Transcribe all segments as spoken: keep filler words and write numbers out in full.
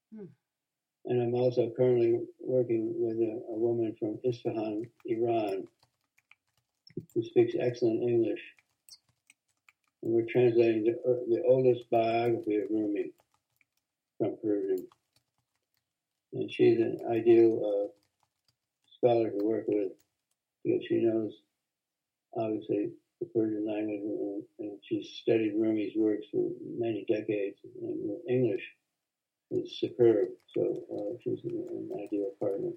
Hmm. And I'm also currently working with a, a woman from Isfahan, Iran, who speaks excellent English. And we're translating the, the oldest biography of Rumi from Persian. And she's an ideal uh, scholar to work with because she knows, obviously, the Persian language, and, and she's studied Rumi's works for many decades. And English is superb, so uh, she's an, an ideal partner.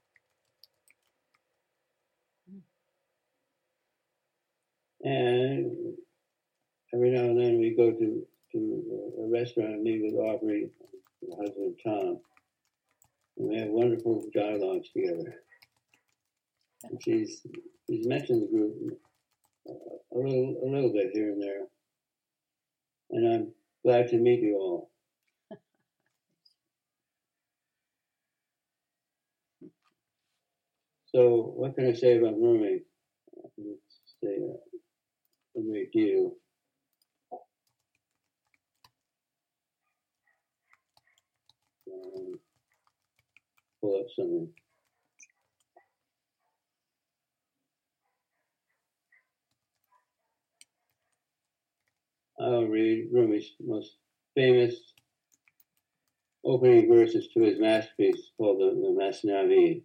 And every now and then we go to, to a restaurant and meet with Aubrey, her husband Tom, and we have wonderful dialogues together. And she's she's mentioned the group uh, a little a little bit here and there, and I'm glad to meet you all. So, what can I say about Rumi? I can say a, a great deal. Um, pull up something. I'll read Rumi's most famous opening verses to his masterpiece called the, the Masnavi.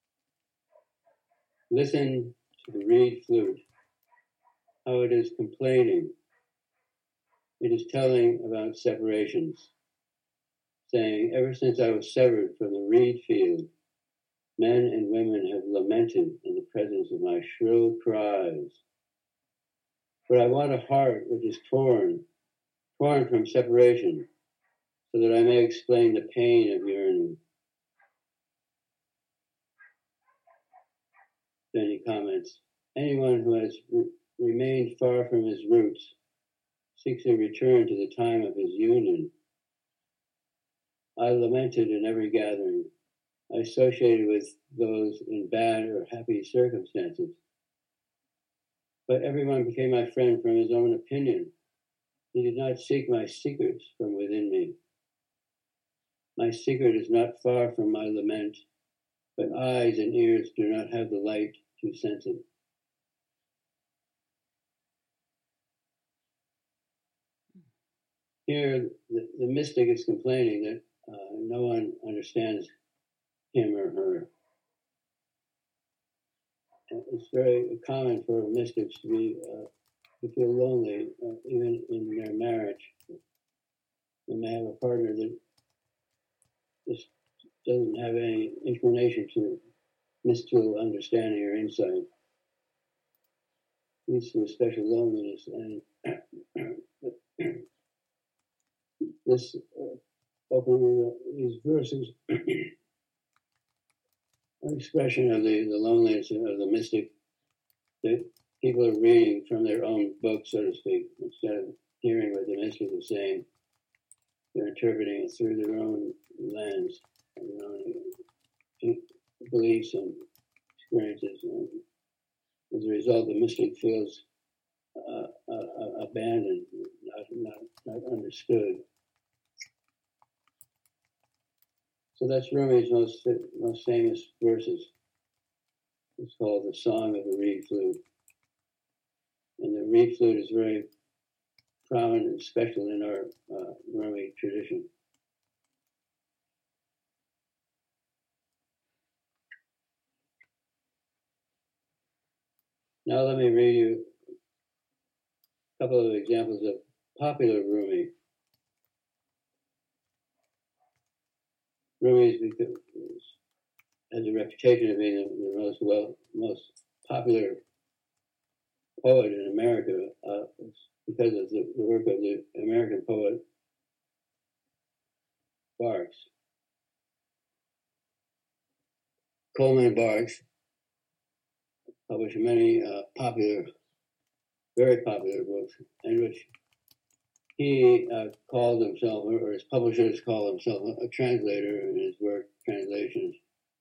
Listen to the reed flute, how it is complaining. It is telling about separations, saying, ever since I was severed from the reed field, men and women have lamented in the presence of my shrill cries. But I want a heart which is torn, torn from separation, so that I may explain the pain of yearning. Then he comments, anyone who has re- remained far from his roots seeks a return to the time of his union. I lamented in every gathering. I associated with those in bad or happy circumstances. But everyone became my friend from his own opinion. He did not seek my secrets from within me. My secret is not far from my lament, but eyes and ears do not have the light to sense it. Here, the, the mystic is complaining that uh, no one understands him or her. And it's very common for mystics to be uh, to feel lonely, uh, even in their marriage. They may have a partner that just doesn't have any inclination to mystical understanding or insight. Leads to a special loneliness, and this uh, opening these verses, an expression of the, the loneliness of the mystic that people are reading from their own book, so to speak, instead of hearing what the mystic is saying. They're interpreting it through their own lens, and their own beliefs and experiences. And as a result, the mystic feels uh, uh, abandoned, not, not, not understood. So that's Rumi's most, most famous verses. It's called the Song of the Reed Flute. And the reed flute is very prominent and special in our uh, Rumi tradition. Now let me read you a couple of examples of popular Rumi. Rumi has a reputation of being the most well, most popular poet in America uh, because of the, the work of the American poet Barks. Coleman Barks published many uh, popular, very popular books, in which he uh, called himself, or his publishers called himself, a translator in his work, translations.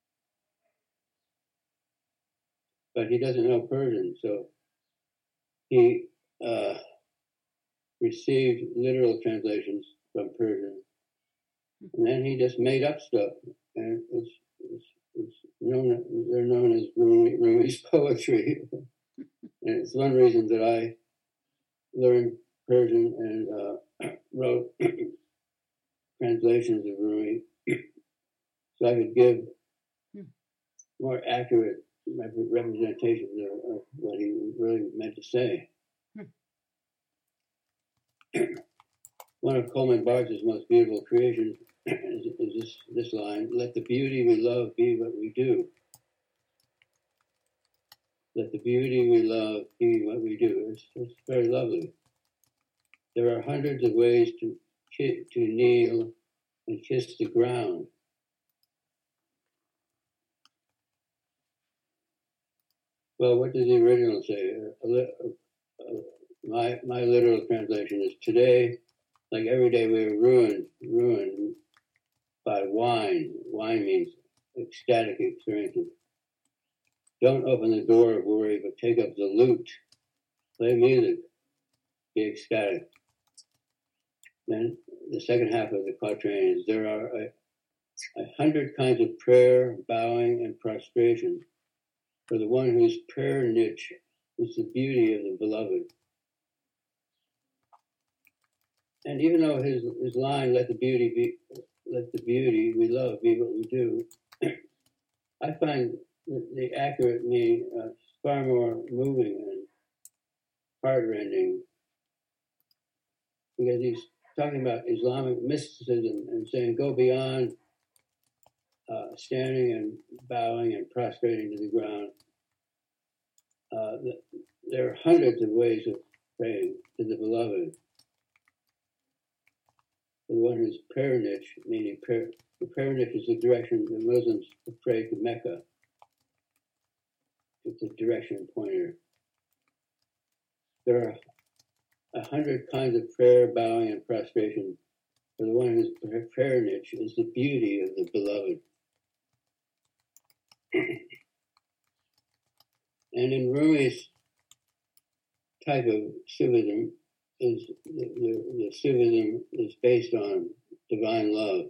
But he doesn't know Persian, so he uh, received literal translations from Persian And then he just made up stuff. And it's, it's, it's known, they're known as Rumi, Rumi's poetry. And it's one reason that I learned Persian and uh, wrote translations of Rumi so I could give more accurate representations of, of what he really meant to say. One of Coleman Barks' most beautiful creations is, is this, this line: "Let the beauty we love be what we do." Let the beauty we love be what we do. It's, it's very lovely. There are hundreds of ways to to kneel and kiss the ground. Well, what does the original say? Uh, uh, my my literal translation is: today, like every day, we are ruined, ruined by wine. Wine means ecstatic experiences. Don't open the door of worry, but take up the lute. Play music. Be ecstatic. Then the second half of the quatrain is: there are a, a hundred kinds of prayer, bowing, and prostration for the one whose prayer niche is the beauty of the beloved. And even though his, his line, let the beauty be, let the beauty we love be what we do, I find the, the accurate meaning uh, far more moving and heartrending, because he's talking about Islamic mysticism and saying go beyond uh, standing and bowing and prostrating to the ground. Uh, the, there are hundreds of ways of praying to the beloved. The one whose prayer niche, meaning prayer, the prayer niche is the direction the Muslims pray to Mecca. It's a direction pointer. There are a hundred kinds of prayer, bowing, and prostration for the one whose prayer niche is the beauty of the beloved. And in Rumi's type of Sufism, is the, the, the Sufism is based on divine love.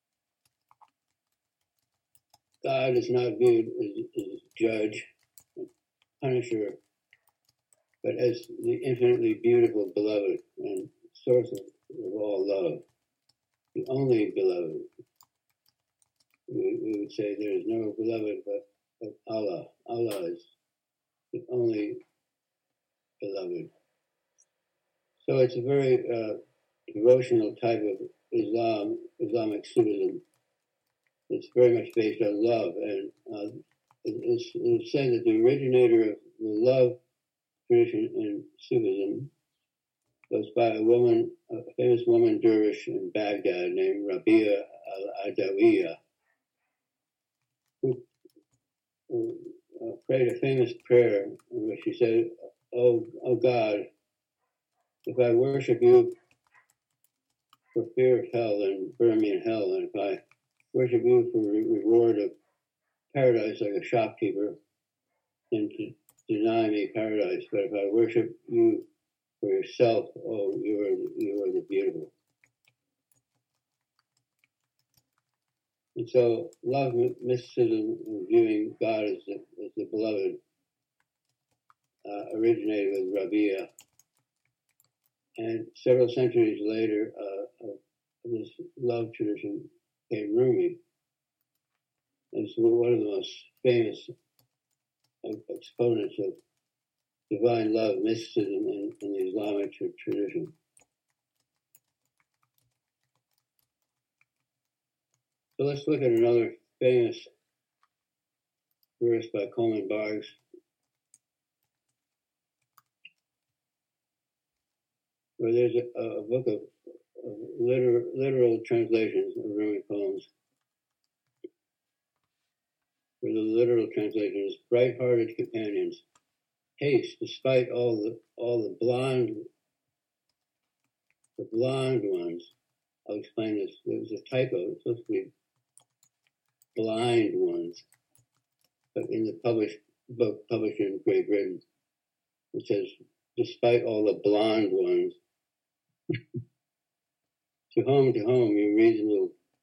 God is not viewed as, as judge, punisher, but as the infinitely beautiful beloved and source of, of all love, the only beloved. We, we would say there is no beloved but, but Allah. Allah is the only beloved. So it's a very uh, devotional type of Islam, Islamic Sufism. It's very much based on love, and uh, it's, it's said that the originator of the love tradition in Sufism was by a woman, a famous woman dervish in Baghdad named Rabia al-Adawiyya, who, who uh, prayed a famous prayer in which she said, "Oh, oh God, if I worship you for fear of hell, then burn me in hell, and if I worship you for the reward of paradise like a shopkeeper, then to deny me paradise. But if I worship you for yourself, oh, you are, you are the beautiful." And so love, mysticism, and viewing God as the, as the beloved uh, originated with Rabia. And several centuries later, uh, uh, this love tradition came Rumi. And so one of the most famous exponents of divine love, mysticism in, in the Islamic tradition. So let's look at another famous verse by Coleman Barks. Where there's a, a book of, of literal, literal translations of Rumi poems. Where the literal translation is: bright-hearted companions, haste despite all the all the blonde, the blonde ones. I'll explain this. There was a typo. It's supposed to be blind ones, but in the published book published in Great Britain, it says, despite all the blonde ones. To whom, to whom, you reasonable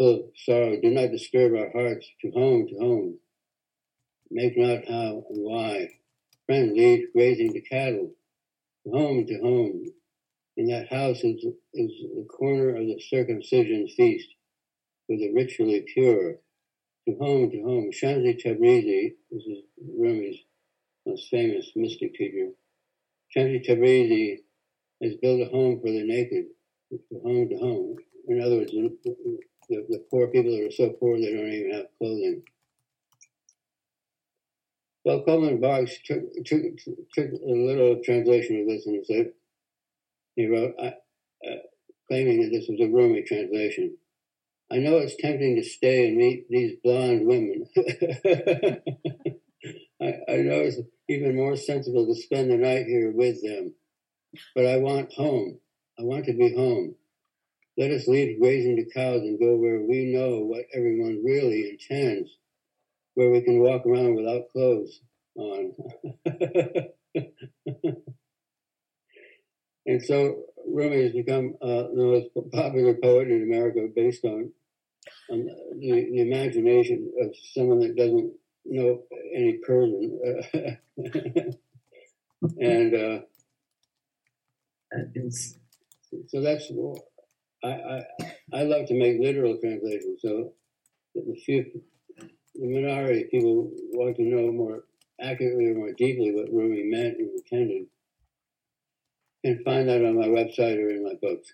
full of sorrow. Do not disturb our hearts. To home, to home. Make not how and why. Friend, lead grazing the cattle. To home, to home. In that house is, is the corner of the circumcision feast, with the ritually pure. To home, to home. Shamsi Tabrizi, this is Rumi's most famous mystic teacher. Shamsi Tabrizi has built a home for the naked, to home to home. In other words, the, the, the poor people that are so poor they don't even have clothing. Well, Coleman Barks took, took, took a little translation of this, and he said, he wrote, uh, uh, claiming that this was a Rumi translation. I know it's tempting to stay and meet these blonde women. I, I know it's even more sensible to spend the night here with them. But I want home. I want to be home. Let us leave grazing the cows and go where we know what everyone really intends, where we can walk around without clothes on. And so Rumi has become uh, the most popular poet in America based on, on the, the imagination of someone that doesn't know any Persian. And uh, so that's, I, I, I love to make literal translations. So the few, the minority of people want to know more accurately or more deeply what Rumi meant and intended. You can find that on my website or in my books.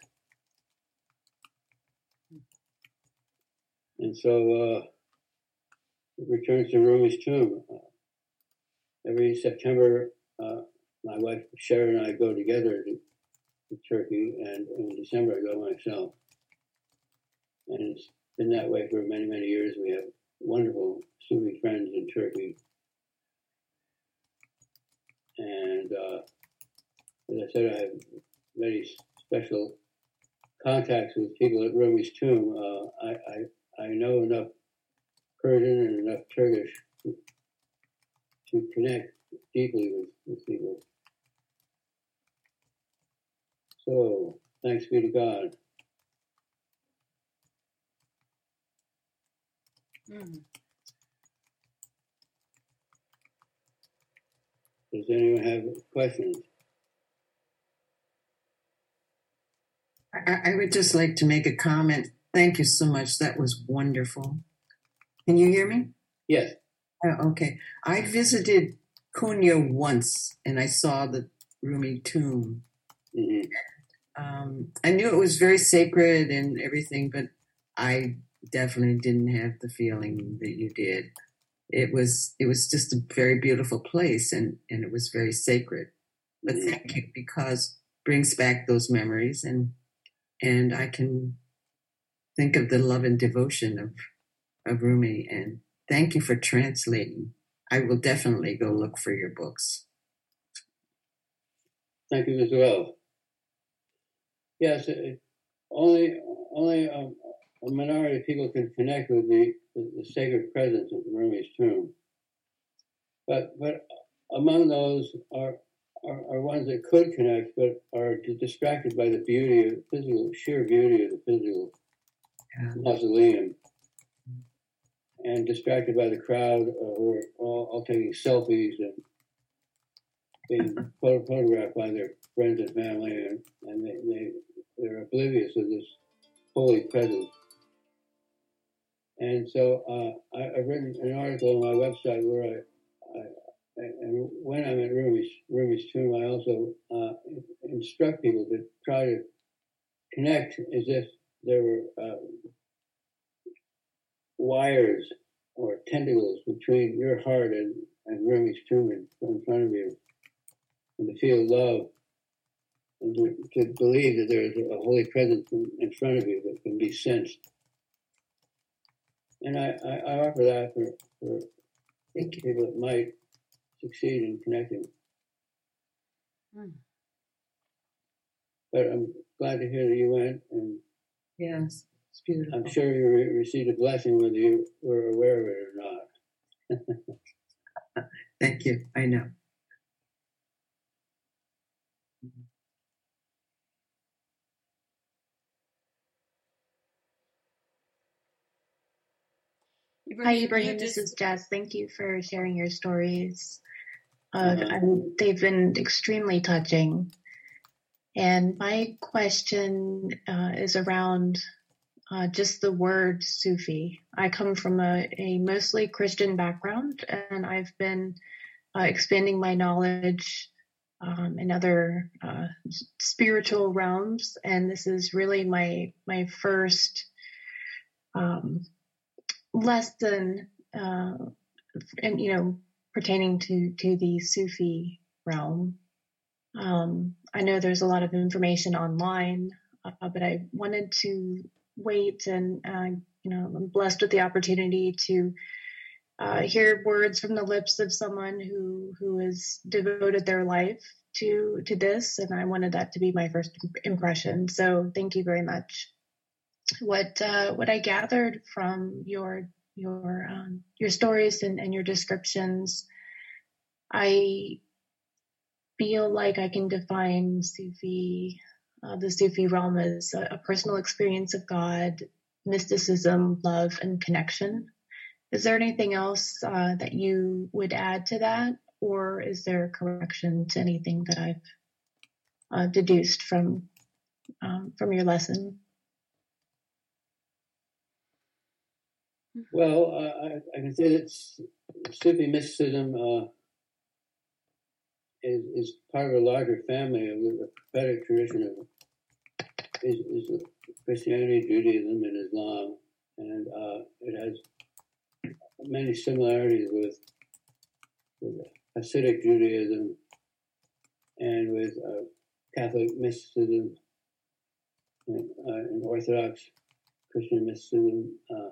And so uh, it returns to Rumi's tomb. Uh, every September, uh, my wife Sharon and I go together to, to Turkey, and in December I go myself. And it's been that way for many, many years. We have wonderful Sufi friends in Turkey. And uh, as I said, I have very special contacts with people at Rumi's tomb. Uh, I, I, I know enough Persian and enough Turkish to, to connect deeply with, with people. So, thanks be to God. Mm. Does anyone have questions? I, I would just like to make a comment. Thank you so much. That was wonderful. Can you hear me? Yes. Oh, okay. I visited Konya once, and I saw the Rumi tomb. Mm-hmm. Um, I knew it was very sacred and everything, but I definitely didn't have the feeling that you did. It was it was just a very beautiful place, and, and it was very sacred. But mm-hmm. Thank you, because it brings back those memories, and and I can think of the love and devotion of, of Rumi, and thank you for translating. I will definitely go look for your books. Thank you as well. Yes, it, only only um, a minority of people can connect with the, the, the sacred presence of Rumi's tomb. But but among those are, are are ones that could connect, but are distracted by the beauty of the physical, sheer beauty of the physical yeah. mausoleum, and distracted by the crowd who are all, all taking selfies and being photographed by their friends and family, and, and they, they, they're oblivious of this holy presence. And so uh, I, I've written an article on my website where I, I, I and when I'm at Rumi's, Rumi's tomb, I also uh, instruct people to try to connect as if there were uh, wires or tentacles between your heart and, and Rumi's tomb in, in front of you, and to feel love, and to, to believe that there is a holy presence in, in front of you that can be sensed. And I, I, I offer that for, for people that might succeed in connecting. Hmm. But I'm glad to hear that you went, and yes, it's beautiful. I'm sure you re- received a blessing whether you were aware of it or not. Thank you. I know. Hi, Ibrahim. This is Jess. Thank you for sharing your stories. Uh, Uh-huh. and they've been extremely touching. And my question uh, is around uh, just the word Sufi. I come from a, a mostly Christian background, and I've been uh, expanding my knowledge um, in other uh, spiritual realms. And this is really my my first um, lesson, uh, and you know, pertaining to to the Sufi realm. Um, I know there's a lot of information online, uh, but I wanted to wait and, uh, you know, I'm blessed with the opportunity to uh, hear words from the lips of someone who who has devoted their life to to this, and I wanted that to be my first impression. So thank you very much. What uh, what I gathered from your your um, your stories and, and your descriptions, I feel like I can define Sufi, uh, the Sufi realm as a, a personal experience of God, mysticism, love, and connection. Is there anything else uh, that you would add to that, or is there a correction to anything that I've uh, deduced from um, from your lesson? Well, uh, I, I can say that Sufi mysticism uh, is, is part of a larger family of the prophetic tradition of is, is Christianity, Judaism, and Islam, and uh, it has many similarities with, with Hasidic Judaism and with uh, Catholic mysticism and, uh, and Orthodox Christian mysticism. Uh,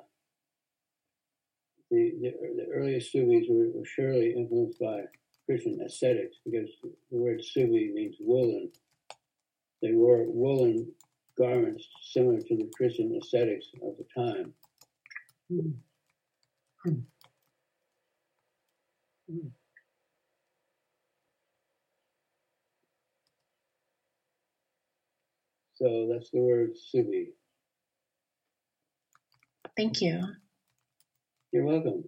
the, the, the earliest Sufis were, were surely influenced by Christian ascetics, because the word Sufi means woolen. They wore woolen garments similar to the Christian ascetics of the time. Mm-hmm. Mm-hmm. So that's the word Sufi. Thank you. You're welcome.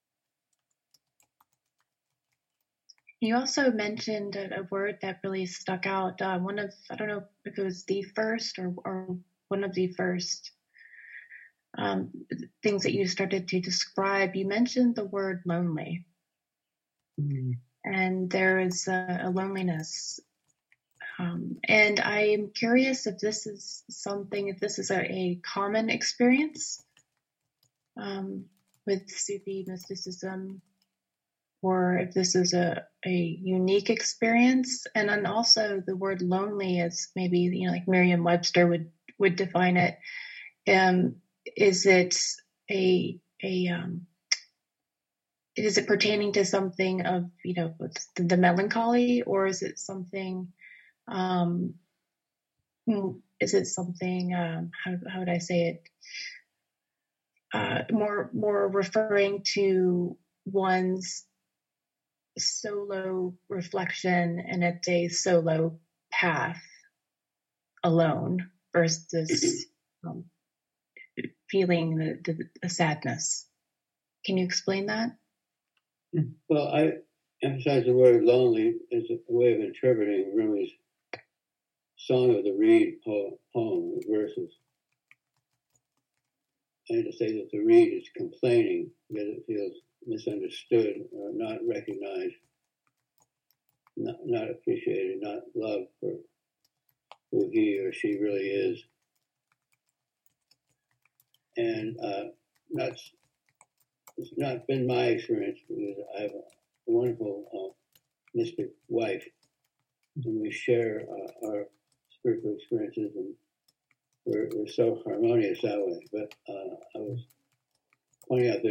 You also mentioned a, a word that really stuck out. Uh, one of, I don't know if it was the first or, or one of the first um, things that you started to describe. You mentioned the word lonely. Mm-hmm. And there is a, a loneliness. Um, and I'm curious if this is something, if this is a, a common experience um, with Sufi mysticism, or if this is a, a unique experience. And then also the word lonely, as maybe, you know, like Merriam-Webster would, would define it. Um, is it a, a, um, is it pertaining to something of, you know, the, the melancholy, or is it something, um, is it something, um, how, how would I say it? Uh, more, more referring to one's solo reflection, and it's a solo path alone versus um, feeling the, the, the sadness. Can you explain that? Well, I emphasize the word lonely as a way of interpreting Rumi's Song of the Reed poem with verses. And to say that the reed is complaining because it feels misunderstood or not recognized, not, not appreciated, not loved for who he or she really is. And uh, not, it's not been my experience, because I have a wonderful uh, mystic wife, and we share uh, our spiritual experiences, and we're, we're so harmonious that way. But uh, I was pointing out that